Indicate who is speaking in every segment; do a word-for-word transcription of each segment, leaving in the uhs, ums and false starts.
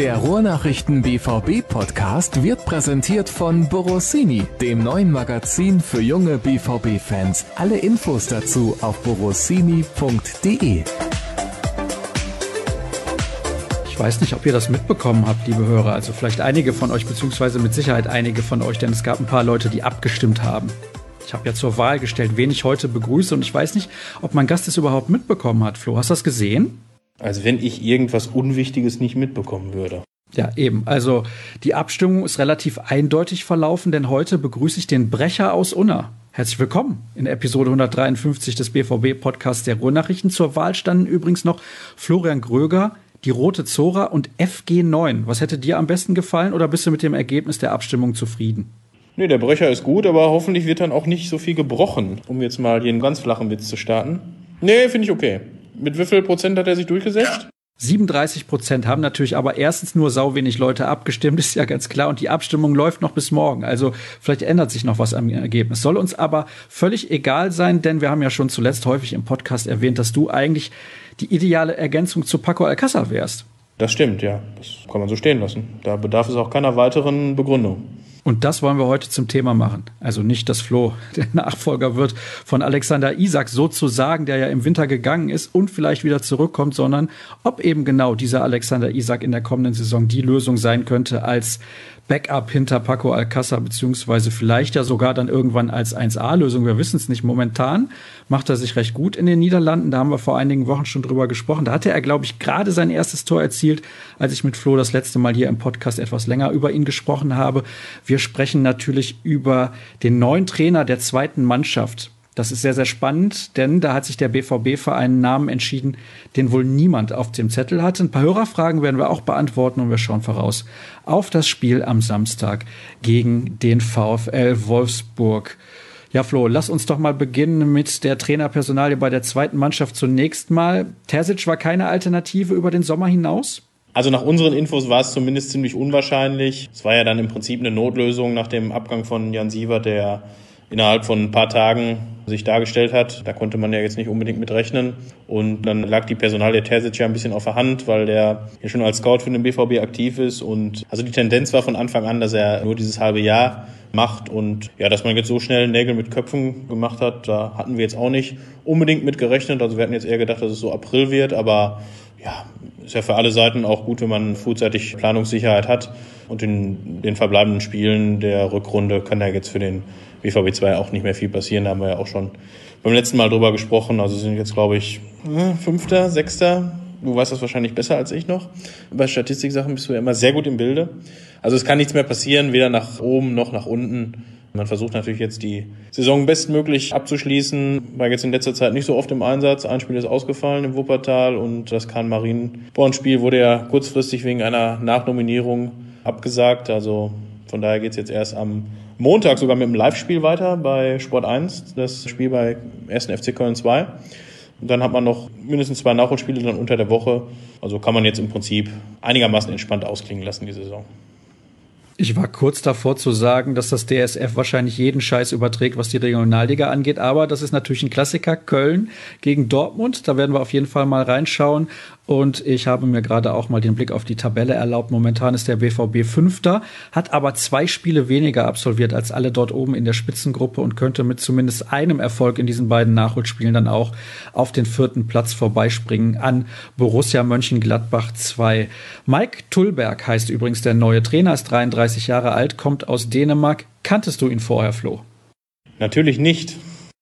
Speaker 1: Der Ruhrnachrichten B V B-Podcast wird präsentiert von Borossini, dem neuen Magazin für junge B V B-Fans. Alle Infos dazu auf borossini punkt de.
Speaker 2: Ich weiß nicht, ob ihr das mitbekommen habt, liebe Hörer. Also vielleicht einige von euch, beziehungsweise mit Sicherheit einige von euch, denn es gab ein paar Leute, die abgestimmt haben. Ich habe ja zur Wahl gestellt, wen ich heute begrüße, und ich weiß nicht, ob mein Gast es überhaupt mitbekommen hat. Flo, hast du das gesehen?
Speaker 3: Als wenn ich irgendwas Unwichtiges nicht mitbekommen würde.
Speaker 2: Ja, eben. Also die Abstimmung ist relativ eindeutig verlaufen, denn heute begrüße ich den Brecher aus Unna. Herzlich willkommen in Episode hundertdreiundfünfzig des B V B-Podcasts der Ruhrnachrichten. Zur Wahl standen übrigens noch Florian Gröger, die Rote Zora und F G neun. Was hätte dir am besten gefallen, oder bist du mit dem Ergebnis der Abstimmung zufrieden?
Speaker 3: Nee, der Brecher ist gut, aber hoffentlich wird dann auch nicht so viel gebrochen, um jetzt mal hier einen ganz flachen Witz zu starten. Nee, finde ich okay. Mit wie viel Prozent hat er sich durchgesetzt?
Speaker 2: siebenunddreißig Prozent haben natürlich aber erstens nur sau wenig Leute abgestimmt, ist ja ganz klar. Und die Abstimmung läuft noch bis morgen. Also vielleicht ändert sich noch was am Ergebnis. Soll uns aber völlig egal sein, denn wir haben ja schon zuletzt häufig im Podcast erwähnt, dass du eigentlich die ideale Ergänzung zu Paco Alcázar wärst.
Speaker 3: Das stimmt, ja. Das kann man so stehen lassen. Da bedarf es auch keiner weiteren Begründung.
Speaker 2: Und das wollen wir heute zum Thema machen. Also nicht, dass Flo der Nachfolger wird von Alexander Isak sozusagen, der ja im Winter gegangen ist und vielleicht wieder zurückkommt, sondern ob eben genau dieser Alexander Isak in der kommenden Saison die Lösung sein könnte als Backup hinter Paco Alcázar, beziehungsweise vielleicht ja sogar dann irgendwann als eins A-Lösung. Wir wissen es nicht. Momentan macht er sich recht gut in den Niederlanden. Da haben wir vor einigen Wochen schon drüber gesprochen. Da hatte er, glaube ich, gerade sein erstes Tor erzielt, als ich mit Flo das letzte Mal hier im Podcast etwas länger über ihn gesprochen habe. Wir sprechen natürlich über den neuen Trainer der zweiten Mannschaft. Das ist sehr, sehr spannend, denn da hat sich der B V B für einen Namen entschieden, den wohl niemand auf dem Zettel hatte. Ein paar Hörerfragen werden wir auch beantworten, und wir schauen voraus auf das Spiel am Samstag gegen den VfL Wolfsburg. Ja, Flo, lass uns doch mal beginnen mit der Trainerpersonalie bei der zweiten Mannschaft zunächst mal. Terzic war keine Alternative über den Sommer hinaus?
Speaker 3: Also nach unseren Infos war es zumindest ziemlich unwahrscheinlich. Es war ja dann im Prinzip eine Notlösung nach dem Abgang von Jan Siewert, der innerhalb von ein paar Tagen sich dargestellt hat. Da konnte man ja jetzt nicht unbedingt mit rechnen. Und dann lag die Personalie Terzic ja ein bisschen auf der Hand, weil der ja schon als Scout für den B V B aktiv ist. Und also die Tendenz war von Anfang an, dass er nur dieses halbe Jahr macht. Und ja, dass man jetzt so schnell Nägel mit Köpfen gemacht hat, da hatten wir jetzt auch nicht unbedingt mit gerechnet. Also wir hatten jetzt eher gedacht, dass es so April wird. Aber ja, ist ja für alle Seiten auch gut, wenn man frühzeitig Planungssicherheit hat. Und in den verbleibenden Spielen der Rückrunde kann ja jetzt für den B V B zwei auch nicht mehr viel passieren. Da haben wir ja auch schon beim letzten Mal drüber gesprochen. Also sind jetzt, glaube ich, Fünfter, Sechster. Du weißt das wahrscheinlich besser als ich noch. Bei Statistiksachen bist du ja immer sehr gut im Bilde. Also es kann nichts mehr passieren, weder nach oben noch nach unten. Man versucht natürlich jetzt die Saison bestmöglich abzuschließen. War jetzt in letzter Zeit nicht so oft im Einsatz. Ein Spiel ist ausgefallen im Wuppertal, und das Kahn-Marienborn-Spiel wurde ja kurzfristig wegen einer Nachnominierung abgesagt. Also von daher geht es jetzt erst am Montag sogar mit einem Live-Spiel weiter bei Sport eins, das Spiel bei ersten F C Köln zwei. Und dann hat man noch mindestens zwei Nachholspiele dann unter der Woche. Also kann man jetzt im Prinzip einigermaßen entspannt ausklingen lassen, die Saison.
Speaker 2: Ich war kurz davor zu sagen, dass das D S F wahrscheinlich jeden Scheiß überträgt, was die Regionalliga angeht. Aber das ist natürlich ein Klassiker. Köln gegen Dortmund. Da werden wir auf jeden Fall mal reinschauen. Und ich habe mir gerade auch mal den Blick auf die Tabelle erlaubt. Momentan ist der B V B Fünfter, hat aber zwei Spiele weniger absolviert als alle dort oben in der Spitzengruppe und könnte mit zumindest einem Erfolg in diesen beiden Nachholspielen dann auch auf den vierten Platz vorbeispringen an Borussia Mönchengladbach zwei. Mike Tullberg heißt übrigens der neue Trainer, ist dreiunddreißig Jahre alt, kommt aus Dänemark. Kanntest du ihn vorher, Flo?
Speaker 3: Natürlich nicht.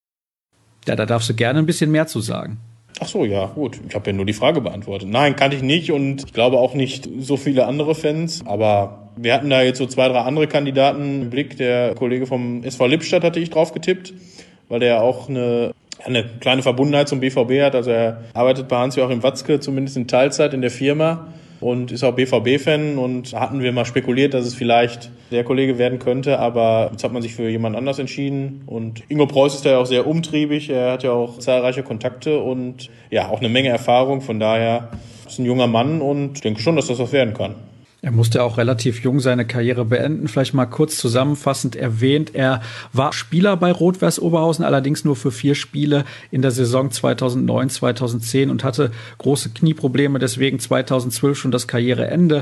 Speaker 2: Ja, da darfst du gerne ein bisschen mehr zu sagen.
Speaker 3: Ach so, ja, gut. Ich habe ja nur die Frage beantwortet. Nein, kannte ich nicht, und ich glaube auch nicht so viele andere Fans. Aber wir hatten da jetzt so zwei, drei andere Kandidaten im Blick. Der Kollege vom S V Lippstadt hatte ich drauf getippt, weil der auch eine, eine kleine Verbundenheit zum B V B hat. Also er arbeitet bei Hans-Joachim Watzke zumindest in Teilzeit in der Firma und ist auch B V B-Fan, und hatten wir mal spekuliert, dass es vielleicht der Kollege werden könnte, aber jetzt hat man sich für jemand anders entschieden, und Ingo Preuß ist ja auch sehr umtriebig, er hat ja auch zahlreiche Kontakte und ja, auch eine Menge Erfahrung, von daher ist ein junger Mann, und ich denke schon, dass das was werden kann.
Speaker 2: Er musste auch relativ jung seine Karriere beenden. Vielleicht mal kurz zusammenfassend erwähnt. Er war Spieler bei Rot-Weiß Oberhausen, allerdings nur für vier Spiele in der Saison zweitausendneun, zweitausendzehn und hatte große Knieprobleme, deswegen zweitausendzwölf schon das Karriereende.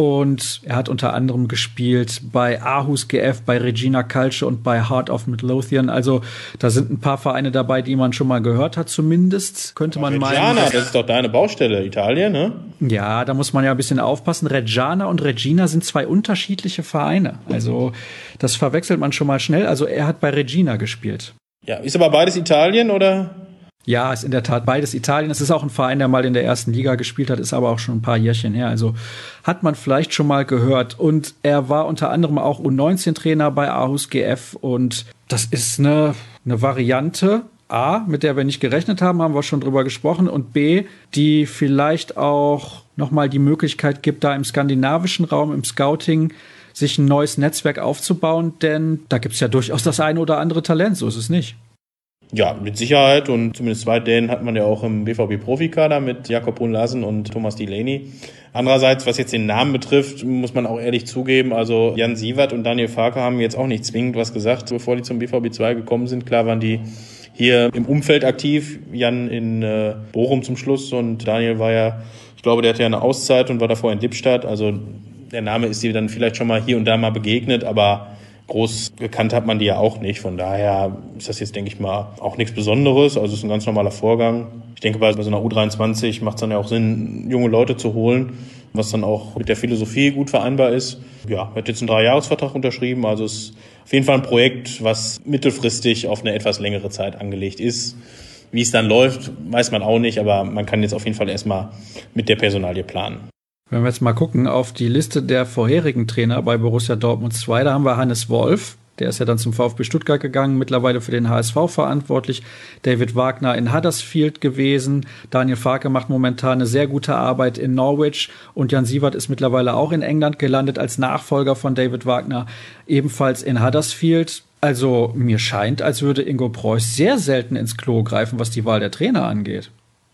Speaker 2: Und er hat unter anderem gespielt bei Aarhus G F, bei Regina Calcio und bei Heart of Midlothian. Also da sind ein paar Vereine dabei, die man schon mal gehört hat, zumindest. Könnte man meinen.
Speaker 3: Reggiana, das ist doch deine Baustelle, Italien, ne?
Speaker 2: Ja, da muss man ja ein bisschen aufpassen. Reggiana und Regina sind zwei unterschiedliche Vereine. Also das verwechselt man schon mal schnell. Also er hat bei Regina gespielt.
Speaker 3: Ja, ist aber beides Italien, oder?
Speaker 2: Ja, ist in der Tat beides Italien. Es ist auch ein Verein, der mal in der ersten Liga gespielt hat, ist aber auch schon ein paar Jährchen her. Also hat man vielleicht schon mal gehört. Und er war unter anderem auch U neunzehn Trainer bei Aarhus G F. Und das ist eine, eine Variante, A, mit der wir nicht gerechnet haben, haben wir schon drüber gesprochen. Und B, die vielleicht auch nochmal die Möglichkeit gibt, da im skandinavischen Raum, im Scouting, sich ein neues Netzwerk aufzubauen. Denn da gibt es ja durchaus das eine oder andere Talent, so ist es nicht.
Speaker 3: Ja, mit Sicherheit, und zumindest zwei Dänen hat man ja auch im B V B-Profikader mit Jakob Brun Larsen und Thomas Delaney. Andererseits, was jetzt den Namen betrifft, muss man auch ehrlich zugeben, also Jan Siewert und Daniel Farke haben jetzt auch nicht zwingend was gesagt, bevor die zum B V B zwei gekommen sind. Klar waren die hier im Umfeld aktiv, Jan in äh, Bochum zum Schluss, und Daniel war ja, ich glaube, der hatte ja eine Auszeit und war davor in Lippstadt. Also der Name ist dir dann vielleicht schon mal hier und da mal begegnet, aber groß gekannt hat man die ja auch nicht. Von daher ist das jetzt, denke ich mal, auch nichts Besonderes. Also es ist ein ganz normaler Vorgang. Ich denke, bei so einer U dreiundzwanzig macht es dann ja auch Sinn, junge Leute zu holen, was dann auch mit der Philosophie gut vereinbar ist. Ja, hat jetzt einen Dreijahresvertrag unterschrieben. Also es ist auf jeden Fall ein Projekt, was mittelfristig auf eine etwas längere Zeit angelegt ist. Wie es dann läuft, weiß man auch nicht, aber man kann jetzt auf jeden Fall erstmal mit der Personalie planen.
Speaker 2: Wenn wir jetzt mal gucken auf die Liste der vorherigen Trainer bei Borussia Dortmund zwei, da haben wir Hannes Wolf, der ist ja dann zum VfB Stuttgart gegangen, mittlerweile für den H S V verantwortlich, David Wagner in Huddersfield gewesen, Daniel Farke macht momentan eine sehr gute Arbeit in Norwich und Jan Siewert ist mittlerweile auch in England gelandet als Nachfolger von David Wagner, ebenfalls in Huddersfield. Also mir scheint, als würde Ingo Preuß sehr selten ins Klo greifen, was die Wahl der Trainer angeht.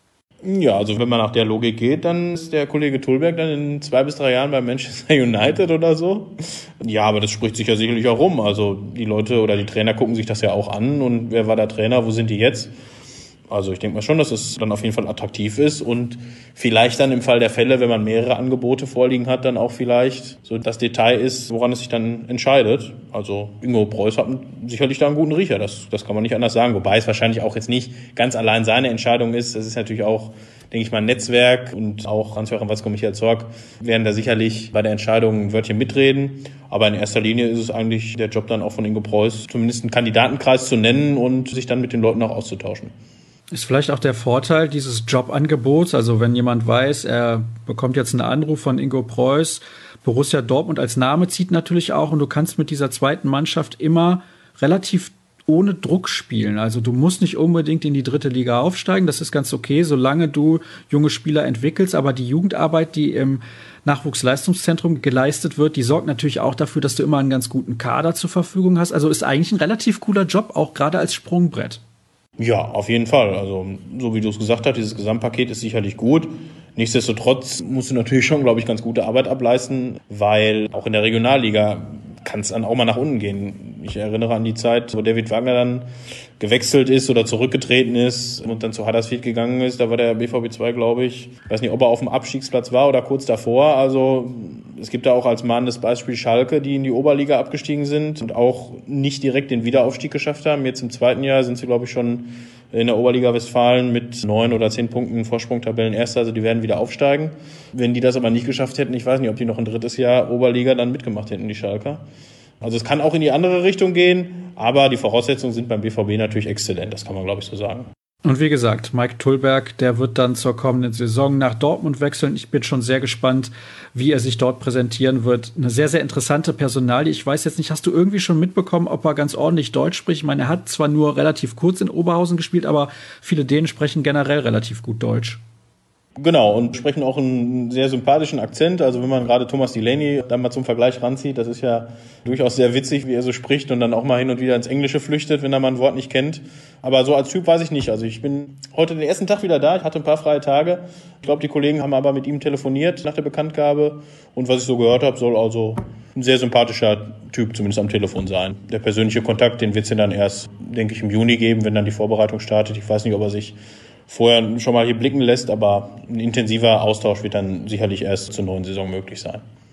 Speaker 3: Ja, also wenn man nach der Logik geht, dann ist der Kollege Tulberg dann in zwei bis drei Jahren bei Manchester United oder so. Ja, aber das spricht sich ja sicherlich auch rum. Also die Leute oder die Trainer gucken sich das ja auch an. Und wer war der Trainer? Wo sind die jetzt? Also ich denke mal schon, dass es dann auf jeden Fall attraktiv ist und vielleicht dann im Fall der Fälle, wenn man mehrere Angebote vorliegen hat, dann auch vielleicht so das Detail ist, woran es sich dann entscheidet. Also Ingo Preuß hat sicherlich da einen guten Riecher, das, das kann man nicht anders sagen. Wobei es wahrscheinlich auch jetzt nicht ganz allein seine Entscheidung ist. Das ist natürlich auch, denke ich mal, ein Netzwerk, und auch Hans-Joachim Watzke und Michael Zorc werden da sicherlich bei der Entscheidung ein Wörtchen mitreden. Aber in erster Linie ist es eigentlich der Job dann auch von Ingo Preuß, zumindest einen Kandidatenkreis zu nennen und sich dann mit den Leuten auch auszutauschen.
Speaker 2: Ist vielleicht auch der Vorteil dieses Jobangebots, also wenn jemand weiß, er bekommt jetzt einen Anruf von Ingo Preuß, Borussia Dortmund als Name zieht natürlich auch, und du kannst mit dieser zweiten Mannschaft immer relativ ohne Druck spielen. Also du musst nicht unbedingt in die dritte Liga aufsteigen, das ist ganz okay, solange du junge Spieler entwickelst, aber die Jugendarbeit, die im Nachwuchsleistungszentrum geleistet wird, die sorgt natürlich auch dafür, dass du immer einen ganz guten Kader zur Verfügung hast. Also ist eigentlich ein relativ cooler Job, auch gerade als Sprungbrett.
Speaker 3: Ja, auf jeden Fall. Also so wie du es gesagt hast, dieses Gesamtpaket ist sicherlich gut. Nichtsdestotrotz musst du natürlich schon, glaube ich, ganz gute Arbeit ableisten, weil auch in der Regionalliga kann es dann auch mal nach unten gehen. Ich erinnere an die Zeit, wo David Wagner dann gewechselt ist oder zurückgetreten ist und dann zu Huddersfield gegangen ist. Da war der B V B zwei, glaube ich, ich weiß nicht, ob er auf dem Abstiegsplatz war oder kurz davor. Also es gibt da auch als mahnendes Beispiel Schalke, die in die Oberliga abgestiegen sind und auch nicht direkt den Wiederaufstieg geschafft haben. Jetzt im zweiten Jahr sind sie, glaube ich, schon in der Oberliga Westfalen mit neun oder zehn Punkten Vorsprung Tabellenerster. Also die werden wieder aufsteigen. Wenn die das aber nicht geschafft hätten, ich weiß nicht, ob die noch ein drittes Jahr Oberliga dann mitgemacht hätten, die Schalker. Also es kann auch in die andere Richtung gehen, aber die Voraussetzungen sind beim B V B natürlich exzellent, das kann man, glaube ich, so sagen.
Speaker 2: Und wie gesagt, Mike Tulberg, der wird dann zur kommenden Saison nach Dortmund wechseln. Ich bin schon sehr gespannt, wie er sich dort präsentieren wird. Eine sehr, sehr interessante Personalie. Ich weiß jetzt nicht, hast du irgendwie schon mitbekommen, ob er ganz ordentlich Deutsch spricht? Ich meine, er hat zwar nur relativ kurz in Oberhausen gespielt, aber viele Dänen sprechen generell relativ gut Deutsch.
Speaker 3: Genau, und sprechen auch einen sehr sympathischen Akzent. Also wenn man gerade Thomas Delaney dann mal zum Vergleich ranzieht, das ist ja durchaus sehr witzig, wie er so spricht und dann auch mal hin und wieder ins Englische flüchtet, wenn er mal ein Wort nicht kennt. Aber so als Typ weiß ich nicht. Also ich bin heute den ersten Tag wieder da, ich hatte ein paar freie Tage. Ich glaube, die Kollegen haben aber mit ihm telefoniert nach der Bekanntgabe. Und was ich so gehört habe, soll also ein sehr sympathischer Typ zumindest am Telefon sein. Der persönliche Kontakt, den wird es dann erst, denke ich, im Juni geben, wenn dann die Vorbereitung startet. Ich weiß nicht, ob er sich vorher schon mal hier blicken lässt, aber ein intensiver Austausch wird dann sicherlich erst zur neuen Saison möglich sein.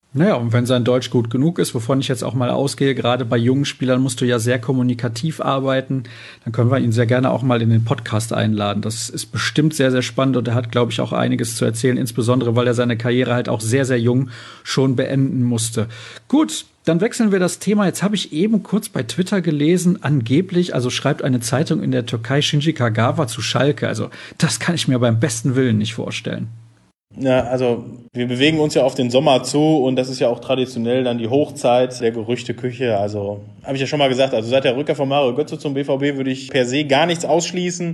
Speaker 2: Naja, und wenn sein Deutsch gut genug ist, wovon ich jetzt auch mal ausgehe, gerade bei jungen Spielern musst du ja sehr kommunikativ arbeiten, dann können wir ihn sehr gerne auch mal in den Podcast einladen. Das ist bestimmt sehr, sehr spannend und er hat, glaube ich, auch einiges zu erzählen, insbesondere, weil er seine Karriere halt auch sehr, sehr jung schon beenden musste. Gut, dann wechseln wir das Thema. Jetzt habe ich eben kurz bei Twitter gelesen, angeblich, also schreibt eine Zeitung in der Türkei, Shinji Kagawa zu Schalke. Also das kann ich mir beim besten Willen nicht vorstellen.
Speaker 3: Ja, also wir bewegen uns ja auf den Sommer zu und das ist ja auch traditionell dann die Hochzeit der Gerüchteküche. Also habe ich ja schon mal gesagt, also seit der Rückkehr von Mario Götze zum B V B würde ich per se gar nichts ausschließen.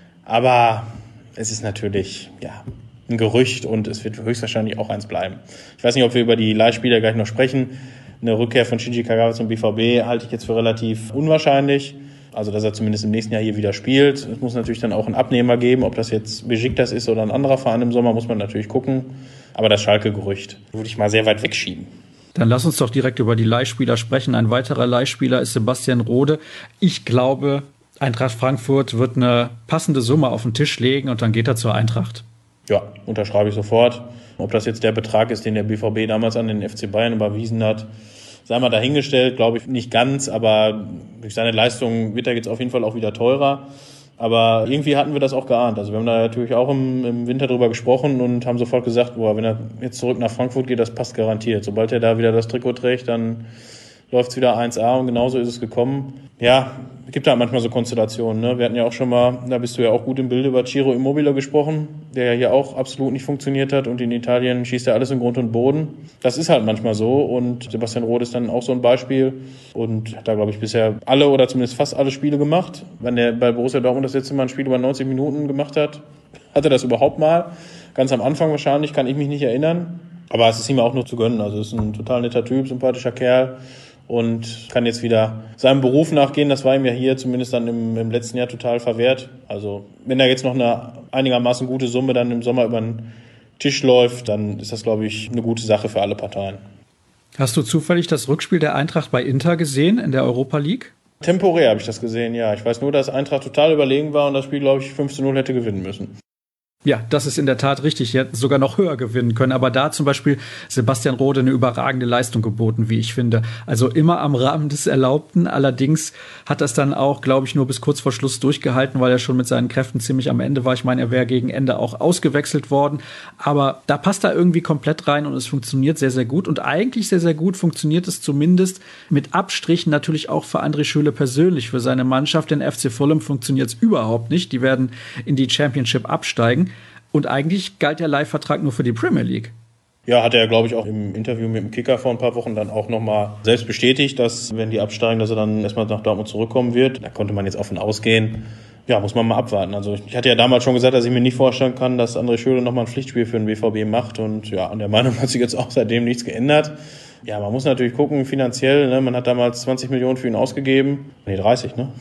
Speaker 3: Aber es ist natürlich ja ein Gerücht und es wird höchstwahrscheinlich auch eins bleiben. Ich weiß nicht, ob wir über die Leihspieler gleich noch sprechen. Eine Rückkehr von Shinji Kagawa zum B V B halte ich jetzt für relativ unwahrscheinlich. Also, dass er zumindest im nächsten Jahr hier wieder spielt. Es muss natürlich dann auch einen Abnehmer geben. Ob das jetzt Besiktas ist oder ein anderer Verein im Sommer, muss man natürlich gucken. Aber das Schalke-Gerücht würde ich mal sehr weit wegschieben.
Speaker 2: Dann lass uns doch direkt über die Leihspieler sprechen. Ein weiterer Leihspieler ist Sebastian Rode. Ich glaube, Eintracht Frankfurt wird eine passende Summe auf den Tisch legen und dann geht er zur Eintracht.
Speaker 3: Ja, unterschreibe ich sofort. Ob das jetzt der Betrag ist, den der B V B damals an den F C Bayern überwiesen hat, sei mal dahingestellt, glaube ich nicht ganz, aber durch seine Leistung wird er jetzt auf jeden Fall auch wieder teurer. Aber irgendwie hatten wir das auch geahnt. Also wir haben da natürlich auch im, im Winter drüber gesprochen und haben sofort gesagt, boah, wenn er jetzt zurück nach Frankfurt geht, das passt garantiert. Sobald er da wieder das Trikot trägt, dann läuft es wieder eins A und genauso ist es gekommen. Ja, es gibt da manchmal so Konstellationen. Ne? Wir hatten ja auch schon mal, da bist du ja auch gut im Bilde, über Ciro Immobile gesprochen, der ja hier auch absolut nicht funktioniert hat und in Italien schießt er alles in Grund und Boden. Das ist halt manchmal so und Sebastian Rode ist dann auch so ein Beispiel und hat da, glaube ich, bisher alle oder zumindest fast alle Spiele gemacht. Wenn der bei Borussia Dortmund das letzte Mal ein Spiel über neunzig Minuten gemacht hat, hat er das überhaupt mal. Ganz am Anfang wahrscheinlich, kann ich mich nicht erinnern. Aber es ist ihm auch nur zu gönnen. Also es ist ein total netter Typ, sympathischer Kerl. Und kann jetzt wieder seinem Beruf nachgehen. Das war ihm ja hier zumindest dann im, im letzten Jahr total verwehrt. Also wenn da jetzt noch eine einigermaßen gute Summe dann im Sommer über den Tisch läuft, dann ist das, glaube ich, eine gute Sache für alle Parteien.
Speaker 2: Hast du zufällig das Rückspiel der Eintracht bei Inter gesehen in der Europa League?
Speaker 3: Temporär habe ich das gesehen, ja. Ich weiß nur, dass Eintracht total überlegen war und das Spiel, glaube ich, fünf zu null hätte gewinnen müssen.
Speaker 2: Ja, das ist in der Tat richtig. Die hätten sogar noch höher gewinnen können. Aber da zum Beispiel Sebastian Rode eine überragende Leistung geboten, wie ich finde. Also immer am Rahmen des Erlaubten. Allerdings hat das dann auch, glaube ich, nur bis kurz vor Schluss durchgehalten, weil er schon mit seinen Kräften ziemlich am Ende war. Ich meine, er wäre gegen Ende auch ausgewechselt worden. Aber da passt er irgendwie komplett rein und es funktioniert sehr, sehr gut. Und eigentlich sehr, sehr gut funktioniert es zumindest mit Abstrichen natürlich auch für André Schürrle persönlich, für seine Mannschaft. Den F C Fulham funktioniert es überhaupt nicht. Die werden in die Championship absteigen. Und eigentlich galt der Leihvertrag nur für die Premier League.
Speaker 3: Ja, hat er, glaube ich, auch im Interview mit dem Kicker vor ein paar Wochen dann auch nochmal selbst bestätigt, dass, wenn die absteigen, dass er dann erstmal nach Dortmund zurückkommen wird. Da konnte man jetzt offen ausgehen. Ja, muss man mal abwarten. Also ich hatte ja damals schon gesagt, dass ich mir nicht vorstellen kann, dass André Schürrle nochmal ein Pflichtspiel für den B V B macht. Und ja, an der Meinung hat sich jetzt auch seitdem nichts geändert. Ja, man muss natürlich gucken, finanziell, ne? Man hat damals zwanzig Millionen für ihn ausgegeben. Nee, dreißig, ne?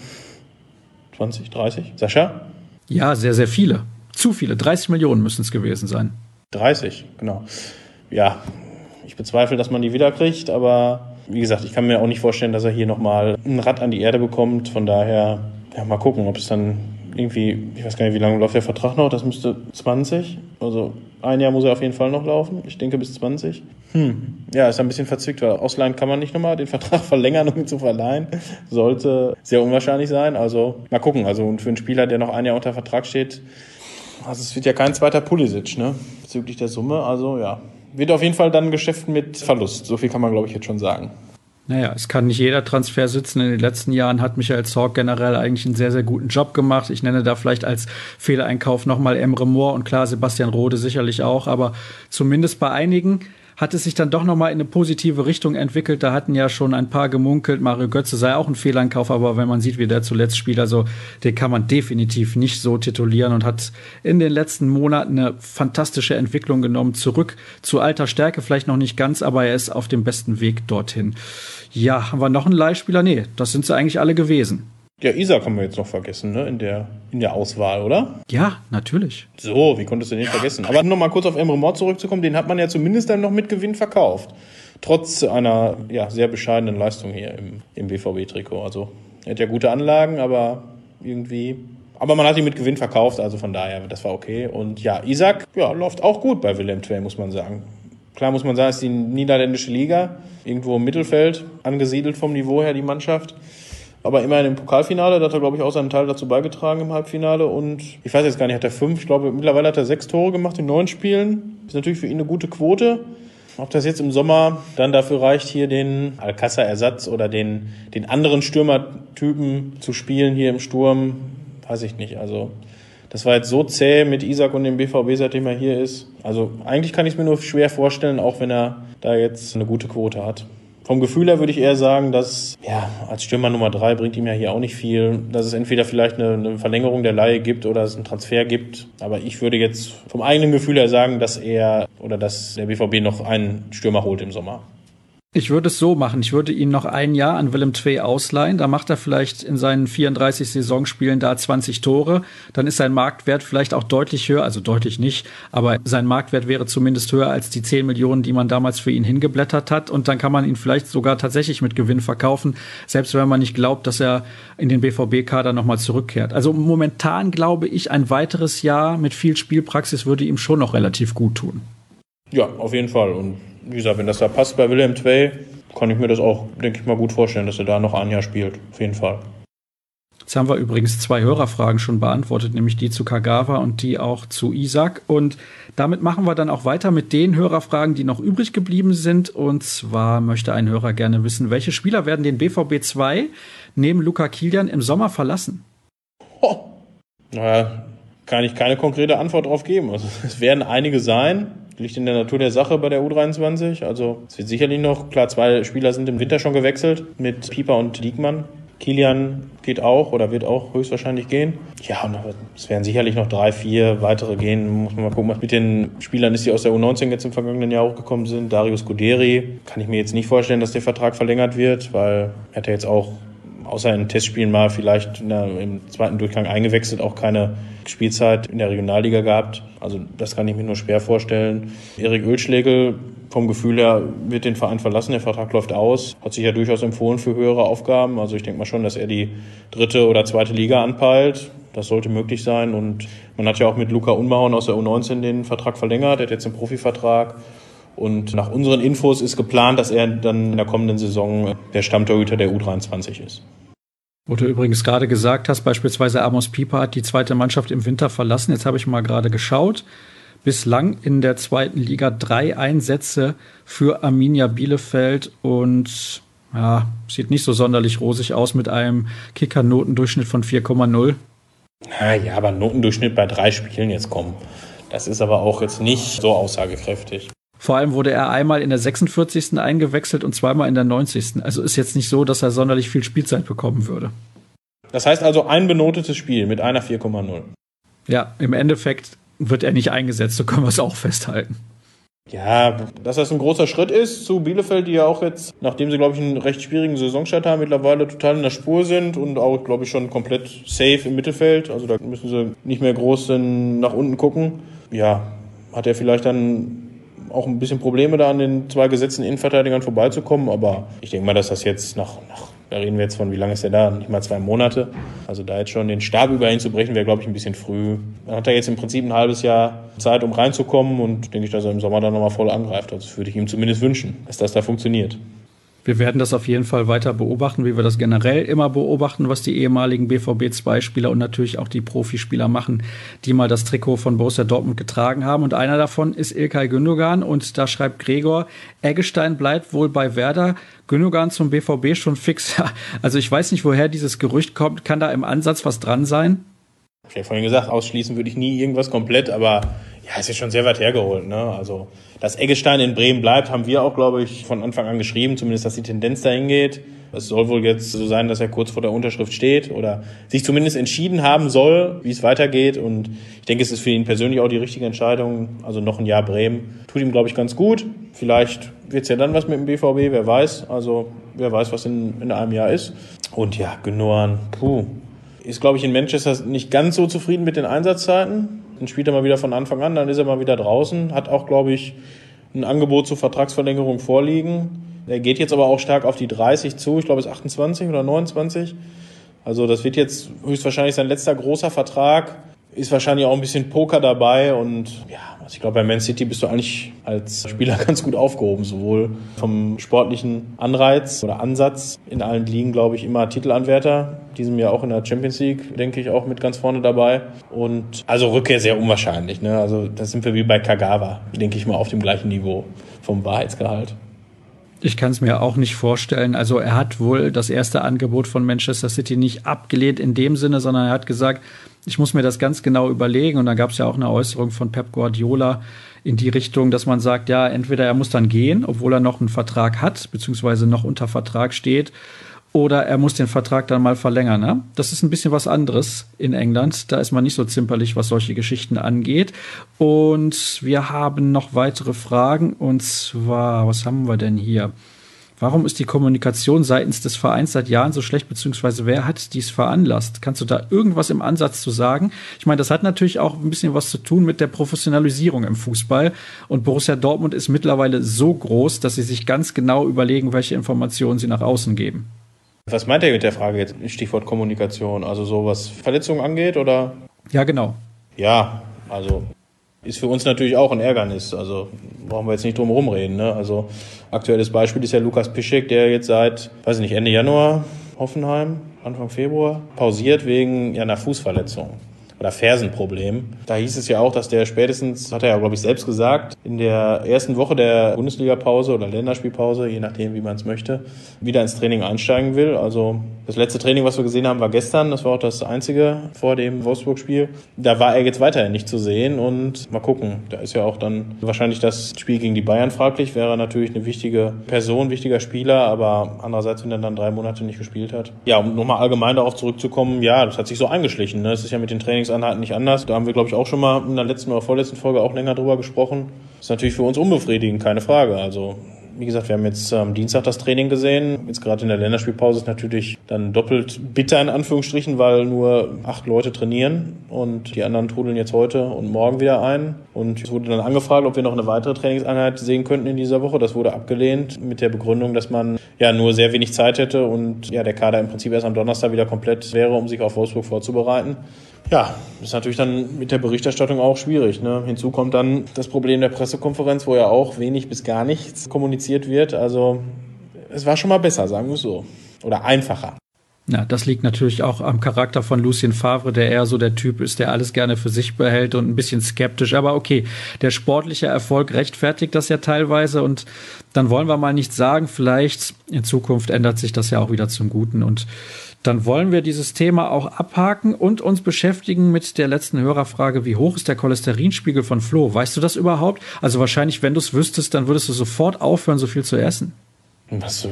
Speaker 3: zwanzig, dreißig? Sascha?
Speaker 2: Ja, sehr, sehr viele. Zu viele. dreißig Millionen müssen es gewesen sein.
Speaker 3: dreißig, genau. Ja, ich bezweifle, dass man die wiederkriegt, aber wie gesagt, ich kann mir auch nicht vorstellen, dass er hier nochmal ein Rad an die Erde bekommt. Von daher, ja, mal gucken, ob es dann irgendwie, ich weiß gar nicht, wie lange läuft der Vertrag noch? Das müsste zwanzig, also ein Jahr muss er auf jeden Fall noch laufen. Ich denke bis zwanzig. Hm, ja, ist ein bisschen verzwickt, weil ausleihen kann man nicht nochmal den Vertrag verlängern, um ihn zu verleihen. Sollte sehr unwahrscheinlich sein. Also mal gucken. Also und für einen Spieler, der noch ein Jahr unter Vertrag steht, also es wird ja kein zweiter Pulisic, ne, bezüglich der Summe. Also ja, wird auf jeden Fall dann ein Geschäft mit Verlust. So viel kann man, glaube ich, jetzt schon sagen.
Speaker 2: Naja, es kann nicht jeder Transfer sitzen. In den letzten Jahren hat Michael Zorc generell eigentlich einen sehr, sehr guten Job gemacht. Ich nenne da vielleicht als Fehleinkauf nochmal Emre Mor und klar Sebastian Rode sicherlich auch. Aber zumindest bei einigen hat es sich dann doch nochmal in eine positive Richtung entwickelt. Da hatten ja schon ein paar gemunkelt, Mario Götze sei auch ein Fehleinkauf, aber wenn man sieht, wie der zuletzt spielt, also den kann man definitiv nicht so titulieren und hat in den letzten Monaten eine fantastische Entwicklung genommen, zurück zu alter Stärke, vielleicht noch nicht ganz, aber er ist auf dem besten Weg dorthin. Ja, haben wir noch einen Leihspieler? Nee, das sind sie eigentlich alle gewesen.
Speaker 3: Ja, Isak haben wir jetzt noch vergessen, ne, in der, in der Auswahl, oder?
Speaker 2: Ja, natürlich.
Speaker 3: So, wie konntest du den nicht vergessen? Aber noch mal kurz auf Emre Mor zurückzukommen, den hat man ja zumindest dann noch mit Gewinn verkauft. Trotz einer, ja, sehr bescheidenen Leistung hier im, im B V B-Trikot. Also, er hat ja gute Anlagen, aber irgendwie, aber man hat ihn mit Gewinn verkauft, also von daher, das war okay. Und ja, Isak, ja, läuft auch gut bei Willem Tvei, muss man sagen. Klar muss man sagen, es ist die niederländische Liga, irgendwo im Mittelfeld angesiedelt vom Niveau her, die Mannschaft. Aber immerhin im Pokalfinale, da hat er, glaube ich, auch seinen Teil dazu beigetragen im Halbfinale. Und ich weiß jetzt gar nicht, hat er fünf, ich glaube, mittlerweile hat er sechs Tore gemacht in neun Spielen. Ist natürlich für ihn eine gute Quote. Ob das jetzt im Sommer dann dafür reicht, hier den Alcázar-Ersatz oder den, den anderen Stürmertypen zu spielen hier im Sturm, weiß ich nicht. Also das war jetzt so zäh mit Isak und dem B V B, seitdem er hier ist. Also eigentlich kann ich es mir nur schwer vorstellen, auch wenn er da jetzt eine gute Quote hat. Vom Gefühl her würde ich eher sagen, dass ja als Stürmer Nummer drei bringt ihm ja hier auch nicht viel. Dass es entweder vielleicht eine, eine Verlängerung der Leihe gibt oder es einen Transfer gibt. Aber ich würde jetzt vom eigenen Gefühl her sagen, dass er oder dass der B V B noch einen Stürmer holt im Sommer.
Speaker 2: Ich würde es so machen. Ich würde ihn noch ein Jahr an Willem zwei ausleihen. Da macht er vielleicht in seinen vierunddreißig Saisonspielen da zwanzig Tore. Dann ist sein Marktwert vielleicht auch deutlich höher. Also deutlich nicht. Aber sein Marktwert wäre zumindest höher als die zehn Millionen, die man damals für ihn hingeblättert hat. Und dann kann man ihn vielleicht sogar tatsächlich mit Gewinn verkaufen. Selbst wenn man nicht glaubt, dass er in den B V B-Kader nochmal zurückkehrt. Also momentan glaube ich, ein weiteres Jahr mit viel Spielpraxis würde ihm schon noch relativ gut tun.
Speaker 3: Ja, auf jeden Fall. Und wie gesagt, wenn das da passt bei Willem zwei, kann ich mir das auch, denke ich mal, gut vorstellen, dass er da noch ein Jahr spielt. Auf jeden Fall.
Speaker 2: Jetzt haben wir übrigens zwei Hörerfragen schon beantwortet, nämlich die zu Kagawa und die auch zu Isak. Und damit machen wir dann auch weiter mit den Hörerfragen, die noch übrig geblieben sind. Und zwar möchte ein Hörer gerne wissen, welche Spieler werden den B V B zwei neben Luka Kilian im Sommer verlassen?
Speaker 3: Oh. Naja, kann ich keine konkrete Antwort drauf geben. Also es werden einige sein. Liegt in der Natur der Sache bei der U dreiundzwanzig. Also es wird sicherlich noch, klar, zwei Spieler sind im Winter schon gewechselt mit Pieper und Diekmann. Kilian geht auch oder wird auch höchstwahrscheinlich gehen. Ja, und es werden sicherlich noch drei, vier weitere gehen. Muss man mal gucken, was mit den Spielern ist, die aus der U neunzehn jetzt im vergangenen Jahr hochgekommen sind. Darius Guderi, kann ich mir jetzt nicht vorstellen, dass der Vertrag verlängert wird, weil er hat ja jetzt auch außer in Testspielen mal vielleicht in der, im zweiten Durchgang eingewechselt, auch keine Spielzeit in der Regionalliga gehabt. Also das kann ich mir nur schwer vorstellen. Erik Oelschlegel, vom Gefühl her, wird den Verein verlassen. Der Vertrag läuft aus. Hat sich ja durchaus empfohlen für höhere Aufgaben. Also ich denke mal schon, dass er die dritte oder zweite Liga anpeilt. Das sollte möglich sein. Und man hat ja auch mit Luca Unbehauen aus der U neunzehn den Vertrag verlängert. Er hat jetzt einen Profivertrag. Und nach unseren Infos ist geplant, dass er dann in der kommenden Saison der Stammtorhüter der U dreiundzwanzig ist.
Speaker 2: Wo du übrigens gerade gesagt hast, beispielsweise Amos Pieper hat die zweite Mannschaft im Winter verlassen. Jetzt habe ich mal gerade geschaut. Bislang in der zweiten Liga drei Einsätze für Arminia Bielefeld und ja, sieht nicht so sonderlich rosig aus mit einem Kicker-Notendurchschnitt von vier Komma null.
Speaker 3: Na ja, aber Notendurchschnitt bei drei Spielen jetzt kommen. Das ist aber auch jetzt nicht so aussagekräftig.
Speaker 2: Vor allem wurde er einmal in der sechsundvierzigsten eingewechselt und zweimal in der neunzigsten Also ist jetzt nicht so, dass er sonderlich viel Spielzeit bekommen würde.
Speaker 3: Das heißt also ein benotetes Spiel mit einer vier Komma null.
Speaker 2: Ja, im Endeffekt wird er nicht eingesetzt, so können wir es auch festhalten.
Speaker 3: Ja, dass das ein großer Schritt ist zu Bielefeld, die ja auch jetzt, nachdem sie, glaube ich, einen recht schwierigen Saisonstart haben, mittlerweile total in der Spur sind und auch, glaube ich, schon komplett safe im Mittelfeld. Also da müssen sie nicht mehr groß nach unten gucken. Ja, hat er vielleicht dann auch ein bisschen Probleme, da an den zwei gesetzten Innenverteidigern vorbeizukommen. Aber ich denke mal, dass das jetzt nach, nach da reden wir jetzt von, wie lange ist der da? Nicht mal zwei Monate. Also da jetzt schon den Stab über ihn zu brechen, wäre, glaube ich, ein bisschen früh. Dann hat er jetzt im Prinzip ein halbes Jahr Zeit, um reinzukommen und denke ich, dass er im Sommer dann nochmal voll angreift. Also das würde ich ihm zumindest wünschen, dass das da funktioniert.
Speaker 2: Wir werden das auf jeden Fall weiter beobachten, wie wir das generell immer beobachten, was die ehemaligen B V B zwei Spieler und natürlich auch die Profispieler machen, die mal das Trikot von Borussia Dortmund getragen haben. Und einer davon ist İlkay Gündoğan. Und da schreibt Gregor, Eggestein bleibt wohl bei Werder, Gündoğan zum B V B schon fix. Also ich weiß nicht, woher dieses Gerücht kommt. Kann da im Ansatz was dran sein?
Speaker 3: Ich habe vorhin gesagt, ausschließen würde ich nie irgendwas komplett, aber ja, es ist schon sehr weit hergeholt, ne? Also, dass Eggestein in Bremen bleibt, haben wir auch, glaube ich, von Anfang an geschrieben, zumindest, dass die Tendenz dahin geht. Es soll wohl jetzt so sein, dass er kurz vor der Unterschrift steht oder sich zumindest entschieden haben soll, wie es weitergeht. Und ich denke, es ist für ihn persönlich auch die richtige Entscheidung. Also noch ein Jahr Bremen tut ihm, glaube ich, ganz gut. Vielleicht wird's ja dann was mit dem B V B, wer weiß. Also, wer weiß, was in, in einem Jahr ist. Und ja, Gündoğan, puh. Ist, glaube ich, in Manchester nicht ganz so zufrieden mit den Einsatzzeiten. Dann spielt er mal wieder von Anfang an, dann ist er mal wieder draußen. Hat auch, glaube ich, ein Angebot zur Vertragsverlängerung vorliegen. Er geht jetzt aber auch stark auf die dreißig zu. Ich glaube, es ist achtundzwanzig oder neunundzwanzig. Also das wird jetzt höchstwahrscheinlich sein letzter großer Vertrag. ist wahrscheinlich auch ein bisschen Poker dabei und ja, also ich glaube, bei Man City bist du eigentlich als Spieler ganz gut aufgehoben, sowohl vom sportlichen Anreiz oder Ansatz. In allen Ligen, glaube ich, immer Titelanwärter. Diesem Jahr auch in der Champions League, denke ich, auch mit ganz vorne dabei. Und also Rückkehr sehr unwahrscheinlich, ne? Also da sind wir wie bei Kagawa, denke ich mal, auf dem gleichen Niveau vom Wahrheitsgehalt.
Speaker 2: Ich kann es mir auch nicht vorstellen. Also er hat wohl das erste Angebot von Manchester City nicht abgelehnt in dem Sinne, sondern er hat gesagt, ich muss mir das ganz genau überlegen. Und da gab es ja auch eine Äußerung von Pep Guardiola in die Richtung, dass man sagt, ja, entweder er muss dann gehen, obwohl er noch einen Vertrag hat, beziehungsweise noch unter Vertrag steht, oder er muss den Vertrag dann mal verlängern. Ne? Das ist ein bisschen was anderes in England. Da ist man nicht so zimperlich, was solche Geschichten angeht. Und wir haben noch weitere Fragen. Und zwar, was haben wir denn hier? Warum ist die Kommunikation seitens des Vereins seit Jahren so schlecht, beziehungsweise wer hat dies veranlasst? Kannst du da irgendwas im Ansatz zu sagen? Ich meine, das hat natürlich auch ein bisschen was zu tun mit der Professionalisierung im Fußball. Und Borussia Dortmund ist mittlerweile so groß, dass sie sich ganz genau überlegen, welche Informationen sie nach außen geben.
Speaker 3: Was meint ihr mit der Frage jetzt? Stichwort Kommunikation, also so was Verletzungen angeht, oder?
Speaker 2: Ja, genau.
Speaker 3: Ja, also ist für uns natürlich auch ein Ärgernis. Also brauchen wir jetzt nicht drum herum reden. Ne? Also aktuelles Beispiel ist ja Lukas Piszczek, der jetzt seit, weiß ich nicht, Ende Januar Hoffenheim, Anfang Februar pausiert wegen ja, einer Fußverletzung oder Fersenproblem. Da hieß es ja auch, dass der spätestens, hat er ja, glaube ich, selbst gesagt, in der ersten Woche der Bundesliga-Pause oder Länderspielpause, je nachdem, wie man es möchte, wieder ins Training einsteigen will. Also das letzte Training, was wir gesehen haben, war gestern. Das war auch das einzige vor dem Wolfsburg-Spiel. Da war er jetzt weiterhin nicht zu sehen und mal gucken. Da ist ja auch dann wahrscheinlich das Spiel gegen die Bayern fraglich. Wäre natürlich eine wichtige Person, wichtiger Spieler, aber andererseits, wenn er dann drei Monate nicht gespielt hat. Ja, um nochmal allgemein darauf zurückzukommen, ja, das hat sich so eingeschlichen. Ne? Es ist ja mit den Trainings Einheiten nicht anders. Da haben wir, glaube ich, auch schon mal in der letzten oder vorletzten Folge auch länger drüber gesprochen. Das ist natürlich für uns unbefriedigend, keine Frage. Also, wie gesagt, wir haben jetzt am Dienstag das Training gesehen. Jetzt gerade in der Länderspielpause ist natürlich dann doppelt bitter in Anführungsstrichen, weil nur acht Leute trainieren und die anderen trudeln jetzt heute und morgen wieder ein. Und es wurde dann angefragt, ob wir noch eine weitere Trainingseinheit sehen könnten in dieser Woche. Das wurde abgelehnt mit der Begründung, dass man ja nur sehr wenig Zeit hätte und ja der Kader im Prinzip erst am Donnerstag wieder komplett wäre, um sich auf Wolfsburg vorzubereiten. Ja, ist natürlich dann mit der Berichterstattung auch schwierig. Ne? Hinzu kommt dann das Problem der Pressekonferenz, wo ja auch wenig bis gar nichts kommuniziert wird. Also es war schon mal besser, sagen wir es so. Oder einfacher.
Speaker 2: Ja, das liegt natürlich auch am Charakter von Lucien Favre, der eher so der Typ ist, der alles gerne für sich behält und ein bisschen skeptisch. Aber okay, der sportliche Erfolg rechtfertigt das ja teilweise und dann wollen wir mal nichts sagen. Vielleicht in Zukunft ändert sich das ja auch wieder zum Guten und dann wollen wir dieses Thema auch abhaken und uns beschäftigen mit der letzten Hörerfrage, wie hoch ist der Cholesterinspiegel von Flo? Weißt du das überhaupt? Also wahrscheinlich, wenn du es wüsstest, dann würdest du sofort aufhören, so viel zu essen.
Speaker 3: Was,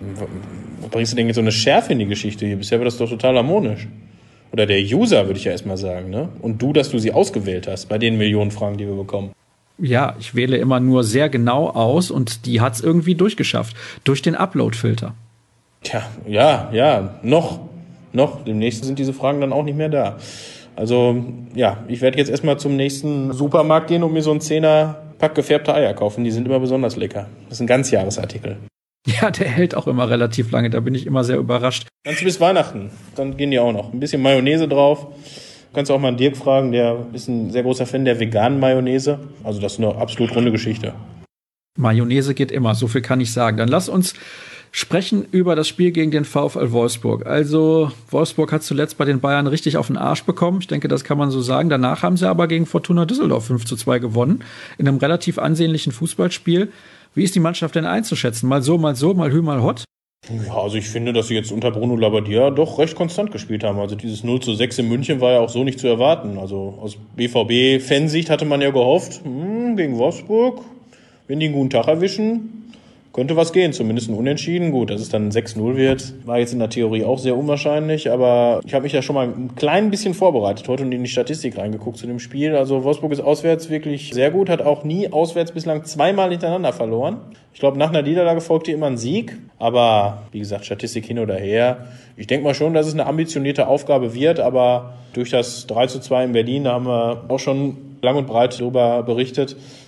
Speaker 3: wo bringst du denn jetzt so eine Schärfe in die Geschichte hier? Bisher war das doch total harmonisch. Oder der User, würde ich ja erstmal sagen, ne? Und du, dass du sie ausgewählt hast, bei den Millionen Fragen, die wir bekommen.
Speaker 2: Ja, ich wähle immer nur sehr genau aus und die hat's irgendwie durchgeschafft. Durch den Upload-Filter.
Speaker 3: Tja, ja, ja, noch, noch. Demnächst sind diese Fragen dann auch nicht mehr da. Also, ja, ich werde jetzt erstmal zum nächsten Supermarkt gehen und mir so einen Zehner-Pack gefärbte Eier kaufen. Die sind immer besonders lecker. Das ist ein Ganzjahresartikel.
Speaker 2: Ja, der hält auch immer relativ lange. Da bin ich immer sehr überrascht.
Speaker 3: Ganz bis Weihnachten. Dann gehen die auch noch. Ein bisschen Mayonnaise drauf. Kannst du auch mal einen Dirk fragen. Der ist ein sehr großer Fan der veganen Mayonnaise. Also, das ist eine absolut runde Geschichte.
Speaker 2: Mayonnaise geht immer. So viel kann ich sagen. Dann lass uns sprechen über das Spiel gegen den VfL Wolfsburg. Also Wolfsburg hat zuletzt bei den Bayern richtig auf den Arsch bekommen. Ich denke, das kann man so sagen. Danach haben sie aber gegen Fortuna Düsseldorf fünf zu zwei gewonnen. In einem relativ ansehnlichen Fußballspiel. Wie ist die Mannschaft denn einzuschätzen? Mal so, mal so, mal hü, mal hott?
Speaker 3: Ja, also ich finde, dass sie jetzt unter Bruno Labbadia doch recht konstant gespielt haben. Also dieses null zu sechs in München war ja auch so nicht zu erwarten. Also aus B V B-Fansicht hatte man ja gehofft, hm, gegen Wolfsburg, wenn die einen guten Tag erwischen, könnte was gehen, zumindest ein Unentschieden. Gut, dass es dann sechs null wird, war jetzt in der Theorie auch sehr unwahrscheinlich, aber ich habe mich ja schon mal ein klein bisschen vorbereitet heute und in die Statistik reingeguckt zu dem Spiel. Also Wolfsburg ist auswärts wirklich sehr gut, hat auch nie auswärts bislang zweimal hintereinander verloren. Ich glaube, nach einer Niederlage folgte immer ein Sieg, aber wie gesagt, Statistik hin oder her. Ich denke mal schon, dass es eine ambitionierte Aufgabe wird, aber durch das drei zu zwei in Berlin, da haben wir auch schon lang und breit darüber berichtet,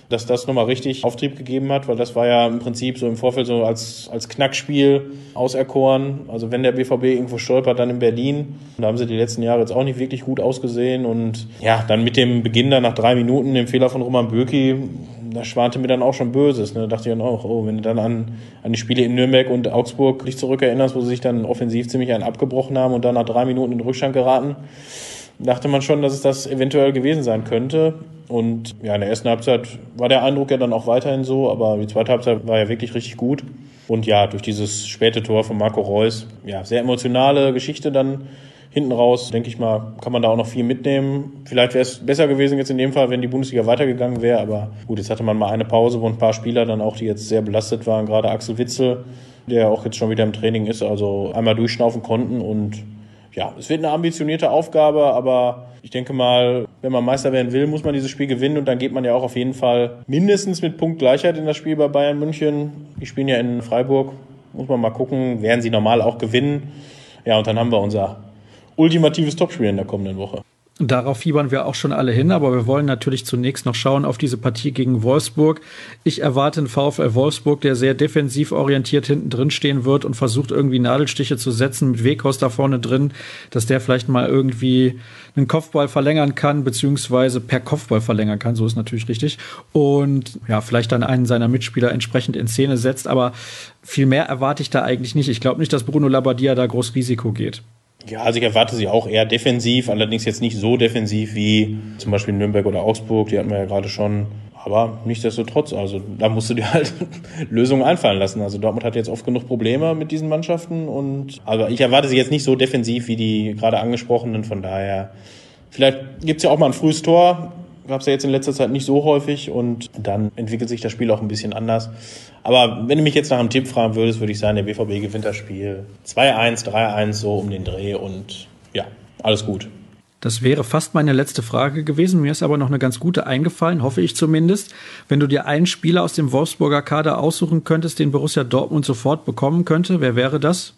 Speaker 3: dass das nochmal richtig Auftrieb gegeben hat, weil das war ja im Prinzip so im Vorfeld so als, als Knackspiel auserkoren. Also wenn der B V B irgendwo stolpert, dann in Berlin. Da haben sie die letzten Jahre jetzt auch nicht wirklich gut ausgesehen. Und ja, dann mit dem Beginn dann nach drei Minuten, dem Fehler von Roman Bürki, da schwante mir dann auch schon Böses. Ne? Da dachte ich dann auch, oh, wenn du dann an, an die Spiele in Nürnberg und Augsburg dich zurückerinnerst, wo sie sich dann offensiv ziemlich einen abgebrochen haben und dann nach drei Minuten in den Rückstand geraten, dachte man schon, dass es das eventuell gewesen sein könnte. Und ja, in der ersten Halbzeit war der Eindruck ja dann auch weiterhin so, aber die zweite Halbzeit war ja wirklich richtig gut. Und ja, durch dieses späte Tor von Marco Reus, ja, sehr emotionale Geschichte dann hinten raus, denke ich mal, kann man da auch noch viel mitnehmen. Vielleicht wäre es besser gewesen jetzt in dem Fall, wenn die Bundesliga weitergegangen wäre, aber gut, jetzt hatte man mal eine Pause, wo ein paar Spieler dann auch, die jetzt sehr belastet waren, gerade Axel Witsel, der auch jetzt schon wieder im Training ist, also einmal durchschnaufen konnten. Und ja, es wird eine ambitionierte Aufgabe, aber ich denke mal, wenn man Meister werden will, muss man dieses Spiel gewinnen und dann geht man ja auch auf jeden Fall mindestens mit Punktgleichheit in das Spiel bei Bayern München. Die spielen ja in Freiburg, muss man mal gucken, werden sie normal auch gewinnen. Ja, und dann haben wir unser ultimatives Topspiel in der kommenden Woche.
Speaker 2: Darauf fiebern wir auch schon alle hin, aber wir wollen natürlich zunächst noch schauen auf diese Partie gegen Wolfsburg. Ich erwarte einen VfL Wolfsburg, der sehr defensiv orientiert hinten drin stehen wird und versucht irgendwie Nadelstiche zu setzen mit Weghorst da vorne drin, dass der vielleicht mal irgendwie einen Kopfball verlängern kann, beziehungsweise per Kopfball verlängern kann, so ist natürlich richtig. Und ja, vielleicht dann einen seiner Mitspieler entsprechend in Szene setzt, aber viel mehr erwarte ich da eigentlich nicht. Ich glaube nicht, dass Bruno Labbadia da groß Risiko geht.
Speaker 3: Ja, also ich erwarte sie auch eher defensiv, allerdings jetzt nicht so defensiv wie zum Beispiel Nürnberg oder Augsburg, die hatten wir ja gerade schon. Aber nichtsdestotrotz, also da musst du dir halt Lösungen einfallen lassen. Also Dortmund hat jetzt oft genug Probleme mit diesen Mannschaften. Und aber ich erwarte sie jetzt nicht so defensiv wie die gerade angesprochenen. Von daher, vielleicht gibt's ja auch mal ein frühes Tor. Gab es ja jetzt in letzter Zeit nicht so häufig und dann entwickelt sich das Spiel auch ein bisschen anders. Aber wenn du mich jetzt nach einem Tipp fragen würdest, würde ich sagen, der B V B gewinnt das Spiel zwei eins, drei eins, so um den Dreh und ja, alles gut.
Speaker 2: Das wäre fast meine letzte Frage gewesen. Mir ist aber noch eine ganz gute eingefallen, hoffe ich zumindest. Wenn du dir einen Spieler aus dem Wolfsburger Kader aussuchen könntest, den Borussia Dortmund sofort bekommen könnte, wer wäre das?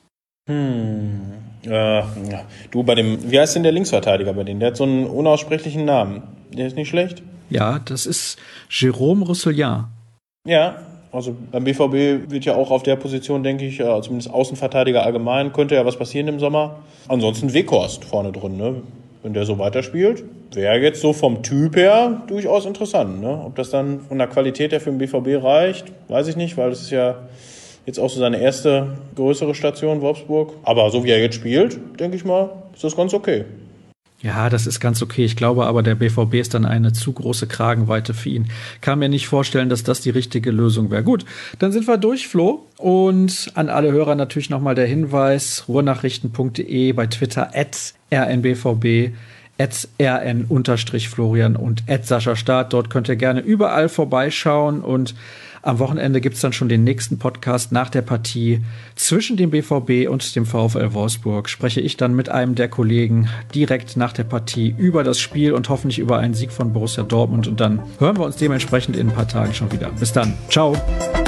Speaker 3: Hm, äh, du, bei dem, wie heißt denn der Linksverteidiger bei denen? Der hat so einen unaussprechlichen Namen. Der ist nicht schlecht?
Speaker 2: Ja, das ist Jérôme Roussillon.
Speaker 3: Ja, also beim B V B wird ja auch auf der Position, denke ich, äh, zumindest Außenverteidiger allgemein, könnte ja was passieren im Sommer. Ansonsten Weghorst vorne drin, ne? Wenn der so weiterspielt, wäre jetzt so vom Typ her durchaus interessant, ne? Ob das dann von der Qualität her für den B V B reicht, weiß ich nicht, weil das ist ja jetzt auch so seine erste größere Station, Wolfsburg. Aber so wie er jetzt spielt, denke ich mal, ist das ganz okay.
Speaker 2: Ja, das ist ganz okay. Ich glaube aber, der B V B ist dann eine zu große Kragenweite für ihn. Kann mir nicht vorstellen, dass das die richtige Lösung wäre. Gut, dann sind wir durch, Flo. Und an alle Hörer natürlich nochmal der Hinweis, ruhrnachrichten punkt de, bei Twitter at r n b v b, at r n Florian und at Sascha Staat. Dort könnt ihr gerne überall vorbeischauen und am Wochenende gibt's dann schon den nächsten Podcast nach der Partie zwischen dem B V B und dem VfL Wolfsburg. Spreche ich dann mit einem der Kollegen direkt nach der Partie über das Spiel und hoffentlich über einen Sieg von Borussia Dortmund. Und dann hören wir uns dementsprechend in ein paar Tagen schon wieder. Bis dann. Ciao.